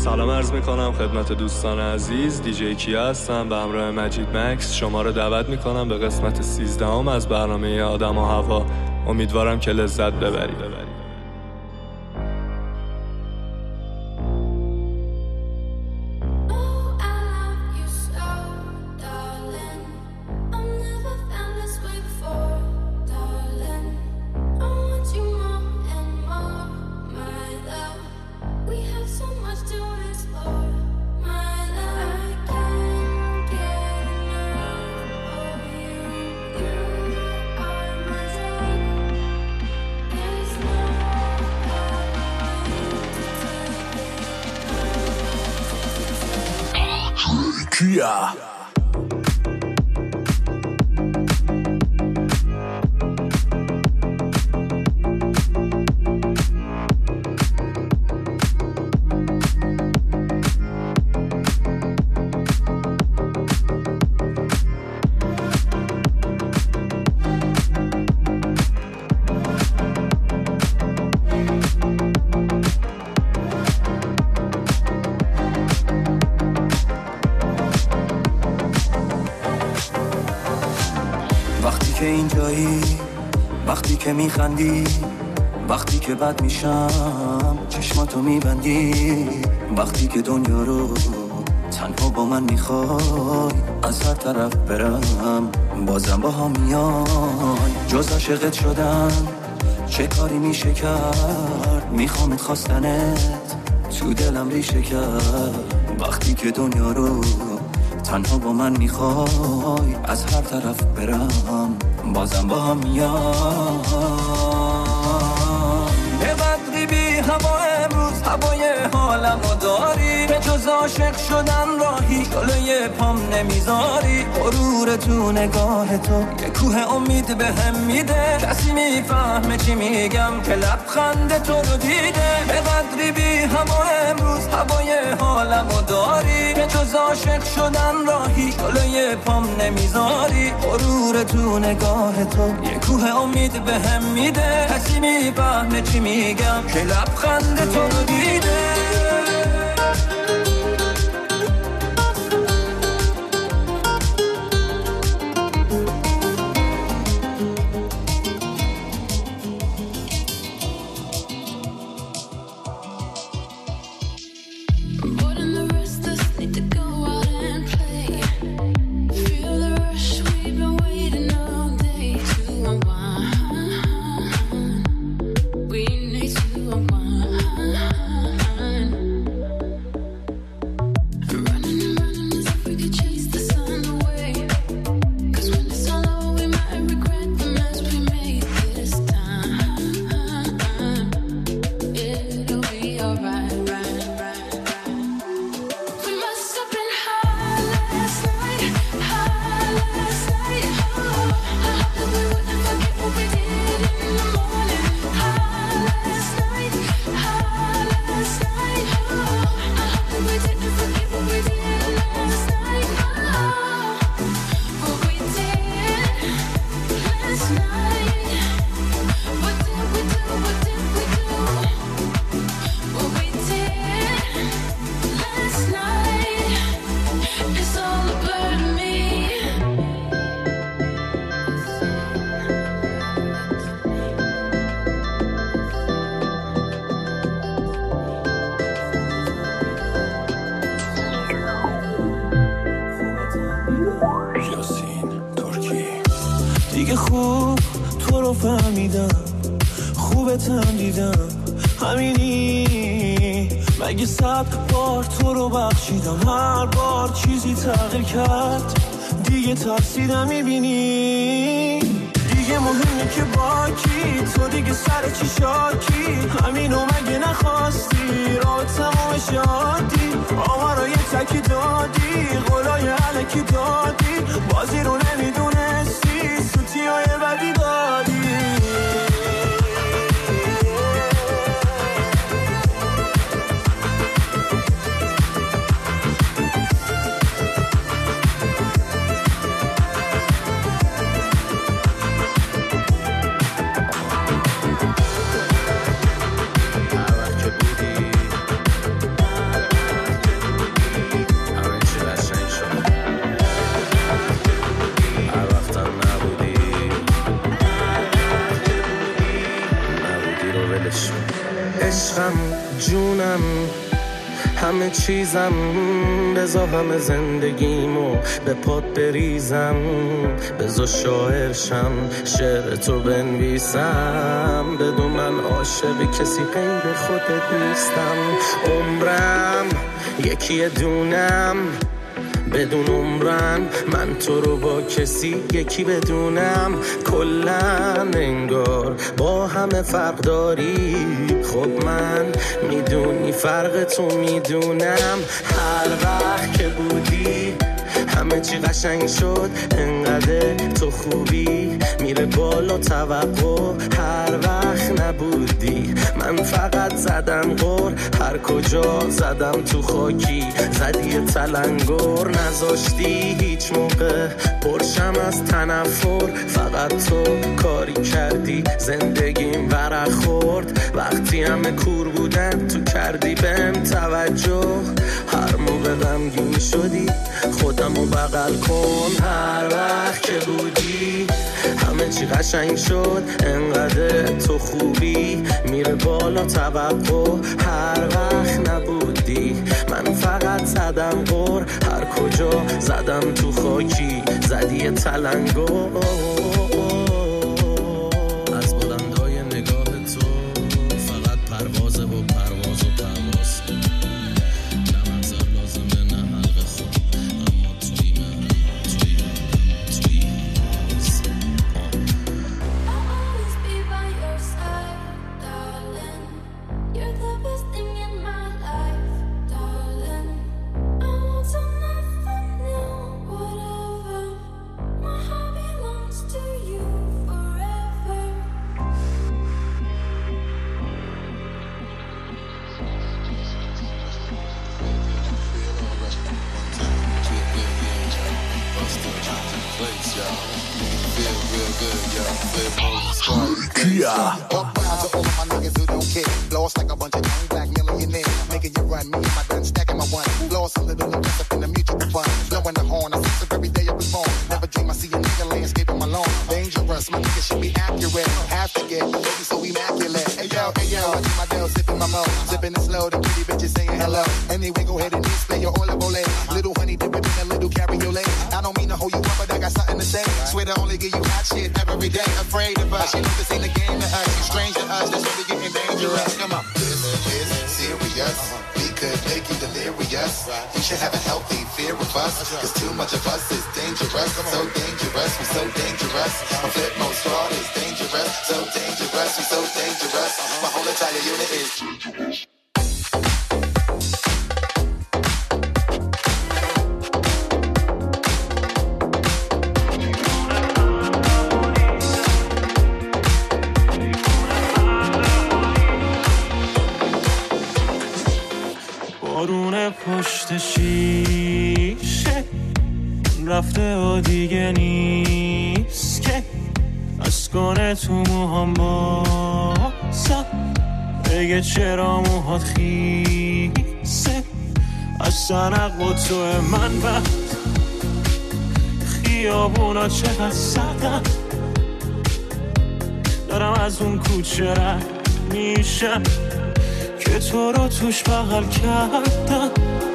سلام عرض میکنم خدمت دوستان عزیز. دیجی کیا هستم به همراه مجید مکس. شما رو دعوت میکنم به قسمت 13 از برنامه آدم و هوا. امیدوارم که لذت ببرید. Kia. وقتی که اینجایی، وقتی که میخندی، وقتی که بد میشم چشماتو میبندی، وقتی که دنیا رو تنها با من میخوای از هر طرف برم بازم با هم میای. جز عاشقت شدن چه کاری میشه کرد؟ میخوامت خواستنت تو دلم ریشه کرد. وقتی که دنیا رو تنها با من میخوای از هر طرف برم بازم با هم میای. به بدری بی هوا امروز هوای حالمو داری، به جز عاشق شدن راهی جلوی پام نمیذاری. غرور تو نگاه تو یه کوه امید به هم میده، کسی میفهمه چی میگم که لبخند تو رو دیده. به بدری بی هوا امروز هوای حالمو داری، به جز عاشق شدن راهی جلوی پام نمیذاری. غرور تو نگاه تو یه کوه امید به هم میده، کسی میفهمه چی میگم که لبخند تو رو دیده. دیگه خوب تو رو فهمیدم، خوبتم دیدم، همینی مگه 100 بار تو رو بخشیدم، هر بار چیزی تغییر کرد دیگه ترسیدم. میبینی دیگه مهمه که با کی، تو دیگه سر چی شاکی، همینو مگه نخواستی راه تمام شادی. آوارا یه تکی دادی، قولای علکی دادی، بازی رو نمیدونستی، سوتی های بدی دادی. بدونم همه چیزم، بذار همه زندگیمو به پات بریزم، بذار شاعرشم شعر تو بنویسم، بدون من عاشق کسی غیر خودت نیستم. عمرم یکی دونم بدون عمرم، من تو رو با کسی یکی بدونم. کلن انگار با همه فرق داری، خب من میدونی فرق تو میدونم. هر وقت که بودی همه چی قشنگ شد، انقدر تو خوبی میره بالا توقع. هر وقت نبودی من فقط زدم غر، هر کجا زدم تو خاکی زدی تلنگر. نذاشتی هیچ موقع پرشم از تنفر، فقط تو کاری کردی زندگیم ورق خورد. وقتی همه کور بودن تو کردی بهم توجه، هر موقع غمگین شدی خودمو بغل کن. هر وقت که بودی همه چی قشنگ شد، انقدر تو خوبی میره بالا توقع. هر وقت نبودی من فقط زدم غر، هر کجا زدم تو خاکی زدی تلنگر. از بلندای نگاه تو فقط پروازه و پرواز و پرواز، نه منظر لازمه نه حلقه خود، اما توی من توی Up round to all of my niggas who don't care. Lost like a bunch of young black millionaires, making you run me and my gun, stacking my one. Lost a little invest up in the mutual fund, blowing the horn. I sense it every day I was born. Never dream I see a nigga landscape on my lawn. Dangerous, my nigga should be accurate. Have to get the lady so immaculate. Hey yo, I do my deal, sipping my mo, sipping it slow. The pretty bitches saying hello. Anyway, go ahead and display your olive oil. Little honey dipping in a little cabriolet. I don't mean to hold you up, but I got something to say. Swear to only give you hot shit every day. Afraid of us, she knows this ain't a game to us. You strange to us, that's really getting dangerous. Come on. This is serious. We could make you delirious. You should have a healthy fear of us, cause too much of us is dangerous. So dangerous, we so dangerous. My flip mode squad is dangerous. So dangerous, we so dangerous. My whole entire unit is dangerous. بارون پشت شیشه رفته و دیگه نیست که از کنه تو موهام بازم بگه چرا موهات خیسه. از سنق و تو من بعد خیابونا چقدر سردن، دارم از اون کوچه رد میشم که تو رو توش بغل کردم.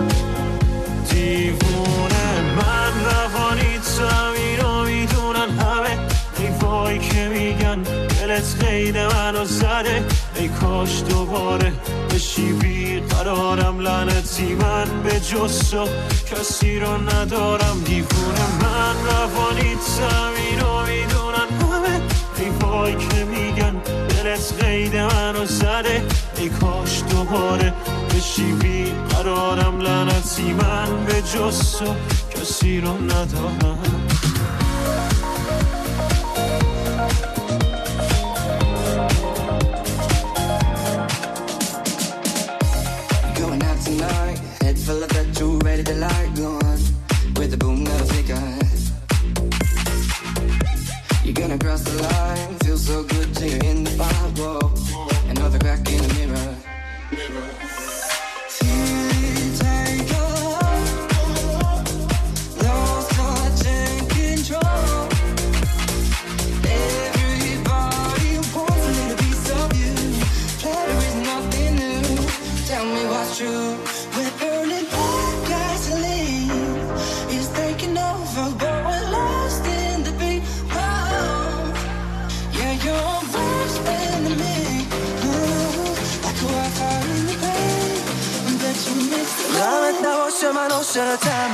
دیوونه من روانی اینو میدونن همه، حیفایی که میگن دلت قید منو زده. ای کاش دوباره بشی بیقرارم، لعنتی من به جز تو کسی رو ندارم. دیوونه من روانی اینو میدونن همه، حیفایی که میگن دلت قید منو زده. ای کاش دوباره بشی بیقرارم، لعنتی من به جز تو کسی رو ندارم. Going out tonight, head full of petrol, ready to light going with the boom that'll take us. You're gonna cross the line, feel so good till you're in the firewall. Another crack in the mirror. Take off, lost touch and control. Everybody wants a little piece of you. Pleasure is nothing new. Tell me it's true. We're burning like gasoline. It's taking over, but we're lost in the beat. Oh, yeah, you're lost in the mix. Like a wildfire in the pain. Bet you miss the غمت نباشه من عاشقتم.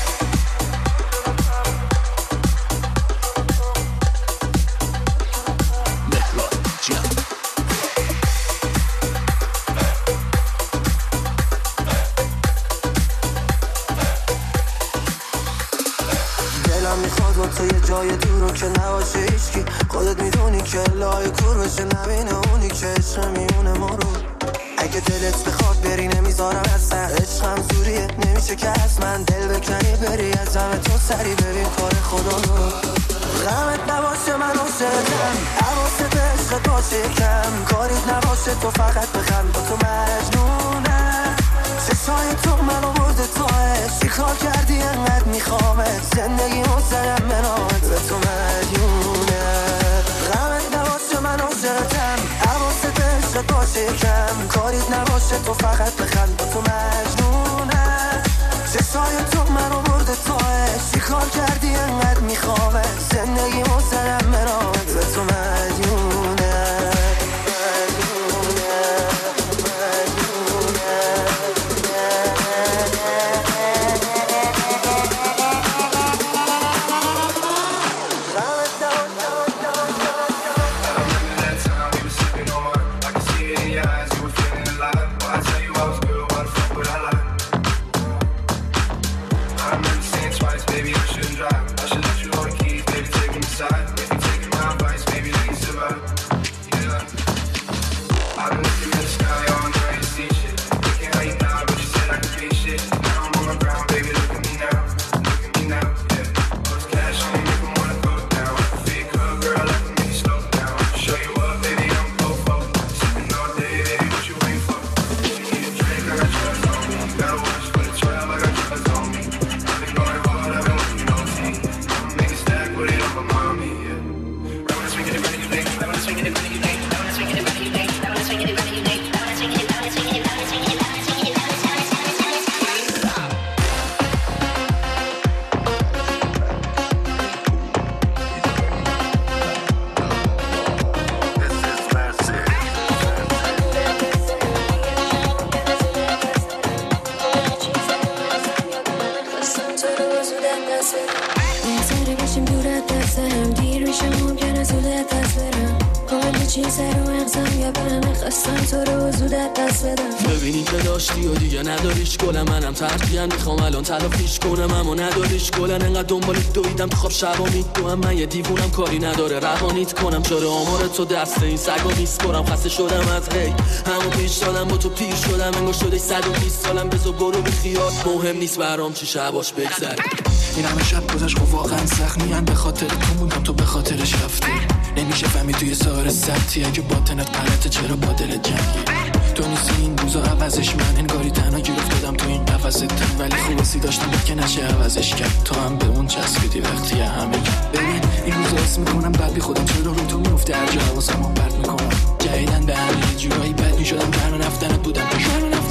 تو یه جای دورو که نباشه هیچکی خودت میدونی که لای کور بشه نبینه اونی که عشق میونه ما رو اگه دلت بخواد بری نمیذارم اصلا عشقم زوریه نمیشه که از من دل بکنی بری از همه تو سری ببین کار خدا رو غمت نباشه من عاشقتم حواست عشقت باشه کم کاریت نباشه تو فقط بخند با تو مجنونم چشای تو منو برده تاش چی کار کردی انقدر میخوامت زندگی مزدم منات به تو مدیونه غمت نباشه من عاشقتم حواست عشقت باشه کم کاریت نباشه تو فقط بخند با تو مجنونه چشای تو منو برده تاش چی کار کردی انقدر میخوامت زندگی مزدم منات به تو مدیونه ببینی که داشتی و دیگه نداریش گلم منم ترکیم میخوام الان تلافیش کنم اما نداریش گلن انقدر دنبالت دویدم تو خواب شبا میدوم من یه دیوونم کاری نداره روانیت کنم چرا آمار تو دست این سگا میسپرم خسته شدم از هی همون پیش دادم با تو پیر شدم انگار شده 120 سالم بزو برو بی خیال مهم نیست برام چی شباش بگذره این همه شب گذشت خب واقعا سخت میان به خاطر تو موندم تو به خاطرش رفتی نمیشه فهمی توی سهار سبتی اگه باطنت غلطه چرا با دل جنگی تو نیستی این روزا عوضش من انگاری تنها گیر افتادم تو این قفسه ولی خوبسی داشتم که نشه عوضش کرد تو هم به اون چسبیدی وقتی همه ببین این روزا حس میکنم بعد بی خودم چرا رو تو میفته هر جا حواسمو پرت میکنم جدیدن به همه جورایی بد میشدم تنها رفتنت بودم که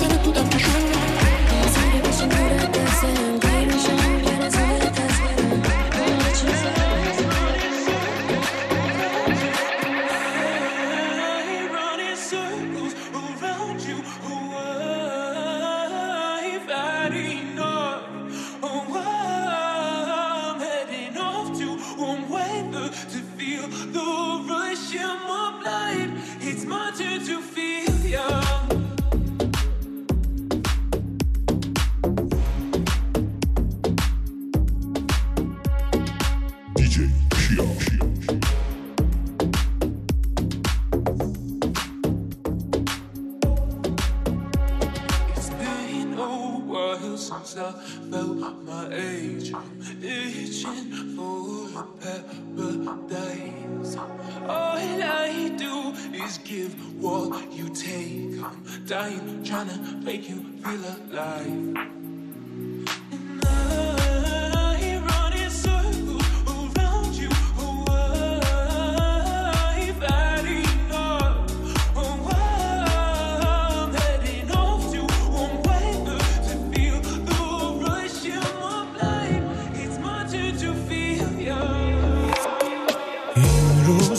Dying, trying to make you feel alive.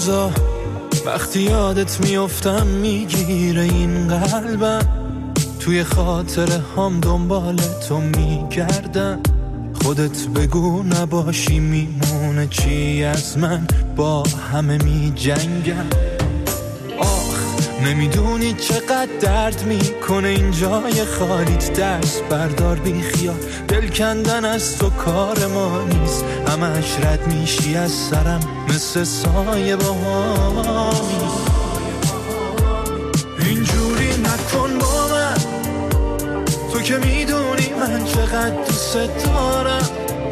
روزا وقتی یادت میافتم میگیره این قلبم، توی خاطره هم دنبال تو میگردم. خودت بگو نباشی میمونه چی از من، با همه میجنگم. نمیدونی چقدر درد میکنه این جای خالیت، دست بردار بی خیال، دل کندن از تو کار ما نیست. همش رد میشی از سرم مثل سایه با هامی. اینجوری نکن با من، تو که میدونی من چقدر دوست دارم.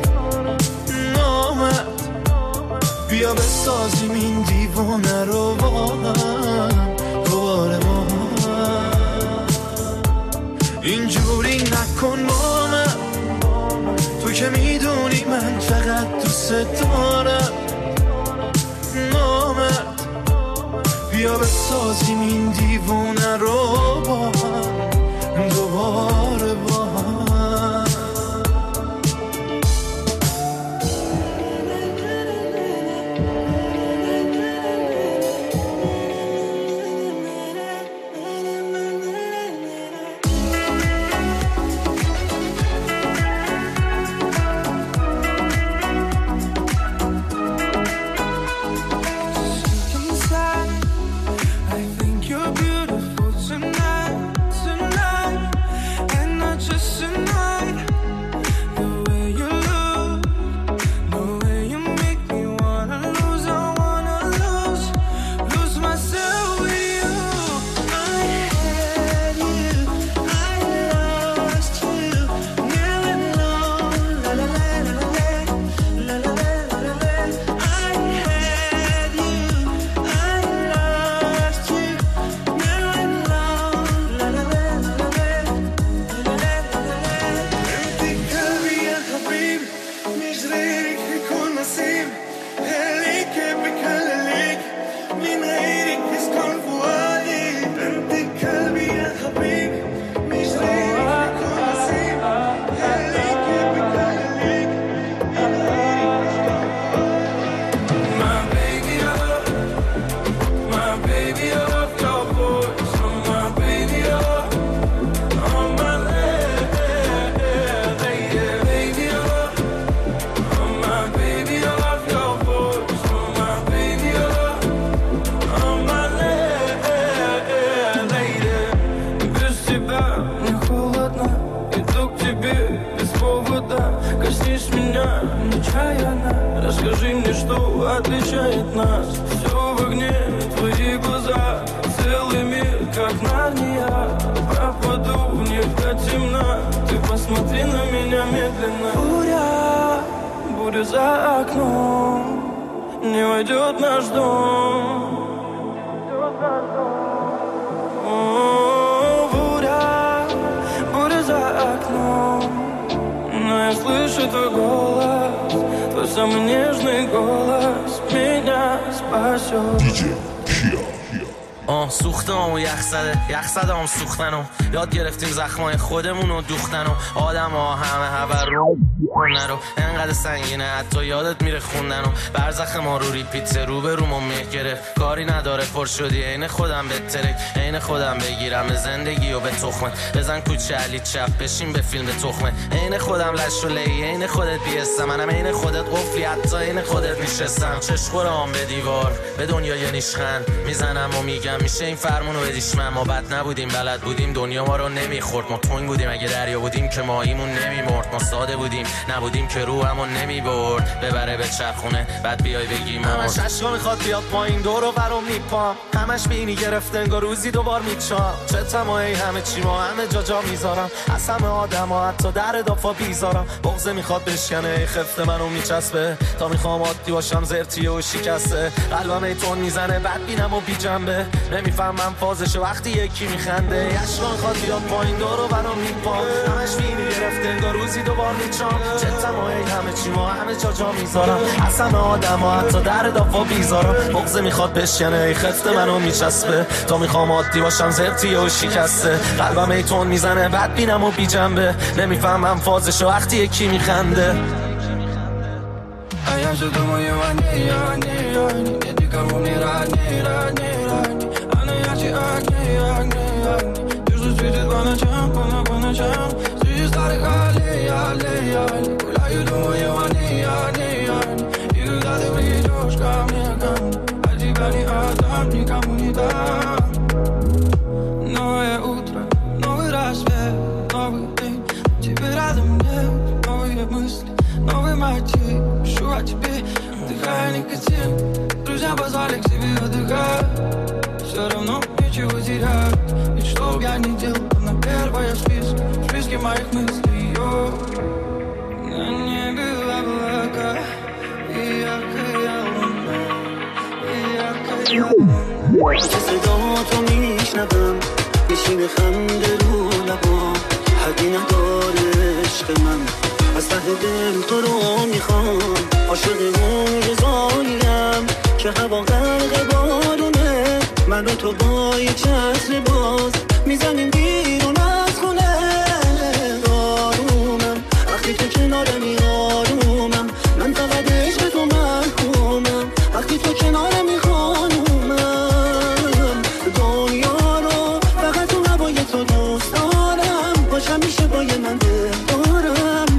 نامرد بیا بسازیم این دیوونه رو با هم دوباره ما. اینجوری نکن با من، تو که میدونی من چقدر دوست دارم. نامرد بیا بسازیم این دیوونه رو با هم دوباره با هم. Расскажи мне, что отличает нас. Все в огне, твои глаза, целый мир, как Нарния. Пропаду в них до темна, ты посмотри на меня медленно. Буря за окном, не войдет наш дом. Буря за окном, но я слышу твой голос. Твой самый нежный голос меня спасет. سوختم و یخ زدم سوختنم. یاد گرفتیم زخمای خودمون و دوختنم. آدم ها همه هبر رو انقدر سنگینه حتی یادت میره خوندنم. برزخ ما رو ریپیت رو به رو مه گرفت. کاری نداره پر شدی عین خودم بترک، عین خودم بگیرم به زندگی و به تخمه. بزن کوچه علی چپ بشین به فیلم تخمه. عین خودم لش و لی، عین خودت بیستم. منم عین خودت قفلی حتی عین خودت نشستم. چشخورام به دیوار به دنیای نیشخند میزنم و میگم میشه این فرمونو بدیش من. ما بد نبودیم بلد بودیم دنیا ما رو نمیخورد. ما تنگ بودیم اگه دریا بودیم که ماهیمون نمیمرد. ما ساده بودیم نبودیم که روحمون نمیبرد. ببره به چرخونه بعد بیای بگیم همش عشقا میخواد بیاد پایین دور و برم میپام. همش بینی گرفته انگار روزی دوبار میچام. چه تمایی همه چی ما همه جا میذارم. از همه آدم ها حتی در دافا بیزارم. بغضه میخواد بشکنه خفت منو میچسبه. تا میخوام عادی باشم زرتیه و شکسته. قلبم ایتون میزنه بعد بینم و بی جنبه. نمیفهمم فازش وقتی یکی میخنده. عشقا میخواد بیاد پایین دور و برم میپام. همش بینی گرفته انگار روزی دوبار میچام. چه تمایی همه چی ما همه جا میذارم. از همه آدم ها حتی در دافا بیزارم. بغضه میخواد بشکنه خفت منو میچسبه. تا میخوام عادی باشم زرتیه و شکسته. قلبم ایتون میزنه بعد بینم و بی جنبه. نمیفهمم فازش وقتی یکی میخنده. نشد تو ما یه یعنی دیدی کمونی رنی انا یاچی اگنی جوزو سویدت بانه چم سویش داره یالی کلایی تو ما یعنی یو داده بی جوش کم عجیب بنی آدم نی کمونی دم نوی اوترا نوی راسبه نوی دین چی برادم نه نوی مثل نوی ماچی شو اچی بی دخانی کچیم روزم باز آلکسی بی ودگاه شرم نو میچی وزیرات هیچ تو بیانی دل на первое списке моих мыслей не было облака и яркая луна چه صدا تو میشنوم میشینه خنده رو لبام حدی نداره عشق من از ته دل تو رو میخوام عاشق اون رضاییم که هوا غرق بارونه من و تو با یه چتر باز میزنیم بیرون از خونه آرومم وقتی تو کنارمی آرومم من فقط عشق تو محکومم وقتی تو کنارمی خانومم دنیا رو فقط تو هوای تو دوست دارم باش همیشه با یه من دارم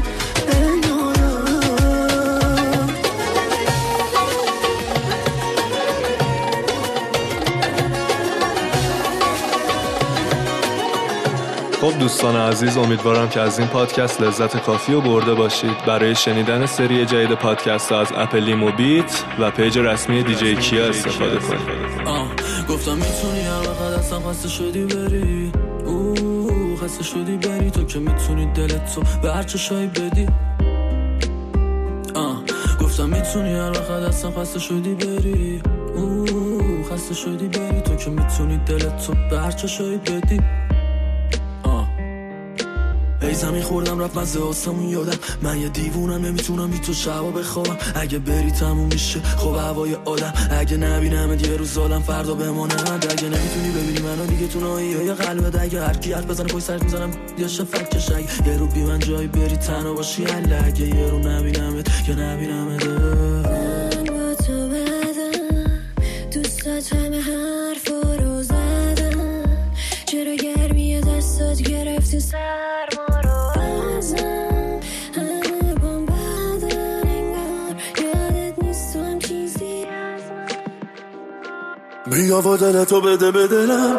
خب دوستان عزیز، امیدوارم که از این پادکست لذت کافی رو برده باشید. برای شنیدن سری جدید پادکست از اپ لیمو بیت و پیج رسمی دیجی کیا استفاده کنید. گفتم میتونی هر وقت اصلا خسته شدی بری خسته شدی بری تو که میتونی دلت تو به هر چشایی بدی گفتم میتونی هر وقت اصلا خسته شدی بری خسته شدی بری تو که میتونی دلت تو به هر چشایی بدی ای زمین خوردم رفت مزه آسمون یادم من یه دیوونم نمیتونم بی تو شبا بخوابم اگه بری تموم میشه خب هوای آدم اگه نبینمت یه روز ظالم فردا بمانم اگه نمیتونی ببینی منو دیگه تو نایی یا قلبت اگه هر کی حرف بزنه پشت سرت میزنم یا شفت کش اگه یه رو بی من جایی بری تنها باشی حله اگه یه رو نبینمت یا نبینمت من با تو بدم دوستات همه حرف رو زدم چرا گرمی دستات گرفتی سرما بیا و دلتو بده به دلم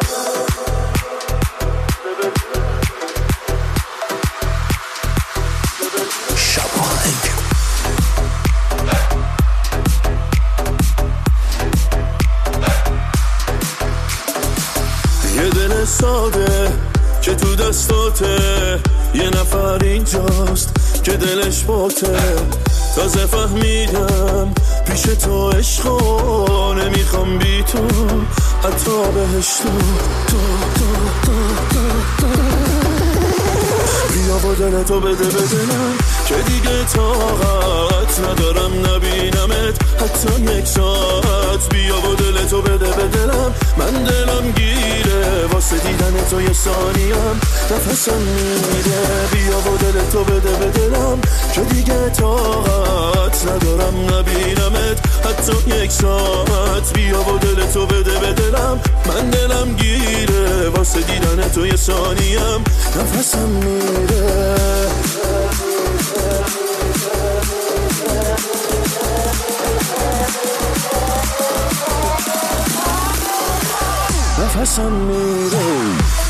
شبانگ یه دل ساده که تو دستاته یه نفر اینجاست که دلش باته تازه فهمیدم پیش تو عشقا نمیخوام بی تو حتی بهش تو بیا با دلتو بده به دلم که دیگه طاقت ندارم نبینمت حتی یک ساعت بیا با دلتو بده به دلم من دلم گیره واسه دیدن تو یه ثانیم نفسم میره بیا با دلتو بده به دلم که دیگه طاقت ندارم نبینمت حتی یک ساعت بیا با دلتو بده به دلم من دلم گیره واسه دیدن تو یه ثانیم نفسم میره نفسم میره